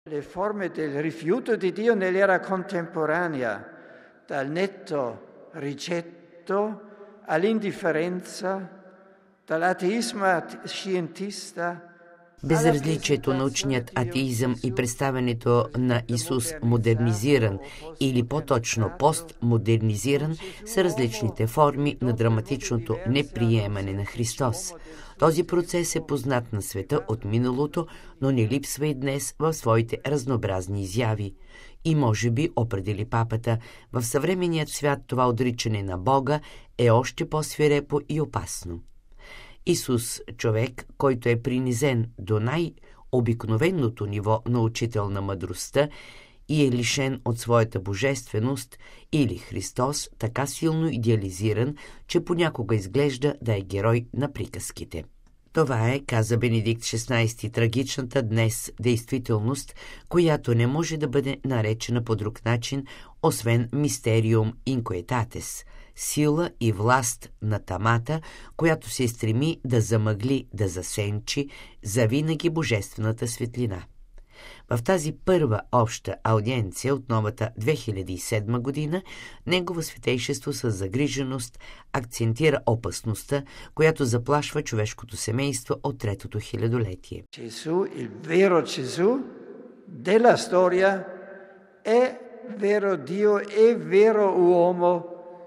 Le forme del rifiuto di Dio nell'era contemporanea, dal netto rigetto all'indifferenza, dall'ateismo scientista. Безразличието, научният атеизъм и представянето на Исус модернизиран или по-точно постмодернизиран са различните форми на драматичното неприемане на Христос. Този процес е познат на света от миналото, но не липсва и днес в своите разнообразни изяви. И може би, определи папата, в съвременният свят това отричане на Бога е още по-свирепо и опасно. Исус, човек, който е принизен до най-обикновеното ниво на учител на мъдростта и е лишен от своята божественост, или Христос, така силно идеализиран, че понякога изглежда да е герой на приказките. Това е, каза Бенедикт XVI, трагичната днес действителност, която не може да бъде наречена по друг начин, освен мистериум инкоетатес, сила и власт на тамата, която се стреми да замъгли, да засенчи завинаги божествената светлина. В тази първа обща аудиенция от новата 2007 година Негово Светейшество с загриженост акцентира опасността, която заплашва човешкото семейство от третото хилядолетие. Gesù, il vero Gesù della storia, è vero Dio, è vero uomo.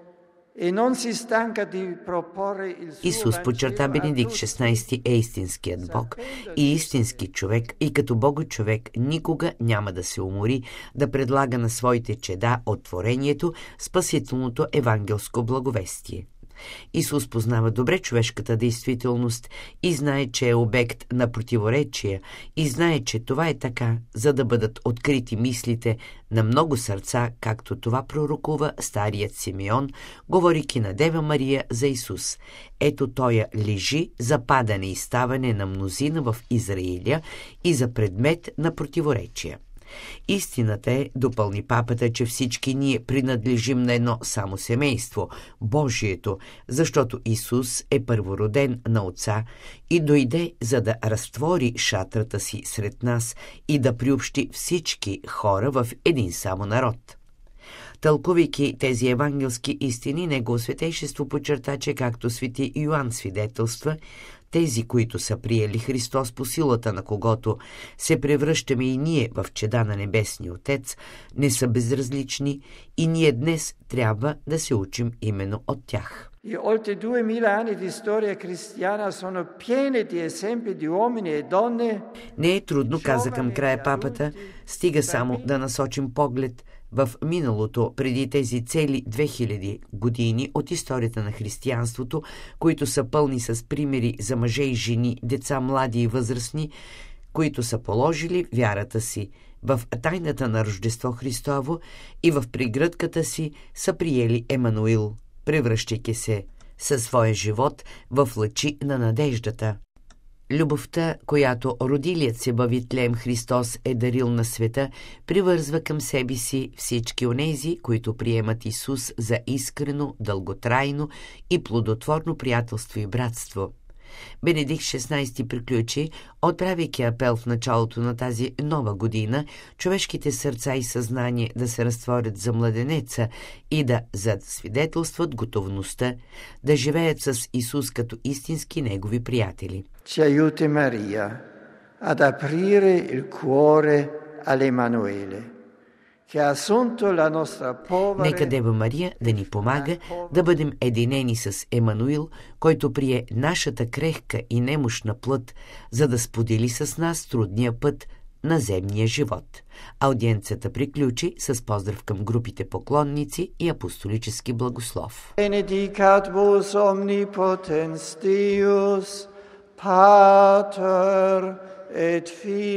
Исус, подчерта Бенедикт XVI, е истинският Бог и истински човек, и като Бого-човек никога няма да се умори да предлага на своите чеда от творението спасителното евангелско благовестие. Исус познава добре човешката действителност и знае, че е обект на противоречия, и знае, че това е така, за да бъдат открити мислите на много сърца, както това пророкува старият Симеон, говорейки на Дева Мария за Исус. Ето той лежи за падане и ставане на мнозина в Израиля и за предмет на противоречия. Истината е, допълни папата, че всички ние принадлежим на едно само семейство – Божието, защото Исус е първороден на Отца и дойде, за да разтвори шатрата си сред нас и да приобщи всички хора в един само народ. Тълкувайки тези евангелски истини, Негово Светейшество подчерта, че както свети Йоан свидетелства, тези, които са приели Христос, по силата на когото се превръщаме и ние в чеда на Небесния Отец, не са безразлични и ние днес трябва да се учим именно от тях. И oltre 2000 anni di storia cristiana sono pieni di esempi di uomini e donne. Не е трудно, каза към края папата, стига само да насочим поглед в миналото, преди тези цели 2000 години от историята на християнството, които са пълни с примери за мъже и жени, деца, млади и възрастни, които са положили вярата си в тайната на Рождество Христово и в прегръдката си са приели Емануил, превръщайки се със своя живот в лъчи на надеждата. Любовта, която родилият се Бавитлеем Христос е дарил на света, привързва към себе си всички онези, които приемат Исус за искрено, дълготрайно и плодотворно приятелство и братство. Бенедикт XVI приключи, отправяйки апел в началото на тази нова година, човешките сърца и съзнание да се разтворят за младенеца и да засвидетелстват готовността да живеят с Исус като истински негови приятели. Ci aiuti Maria ad aprire il cuore all'Emanuele. Нека Дева Мария да ни помага да бъдем единени с Емануил, който прие нашата крехка и немощна плът, за да сподели с нас трудния път на земния живот. Аудиенцията приключи с поздрав към групите поклонници и апостолически благослов. Benedicat vos omnipotens Deus, Pater et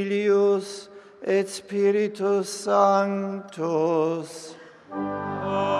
Filius et Spiritus Sanctus.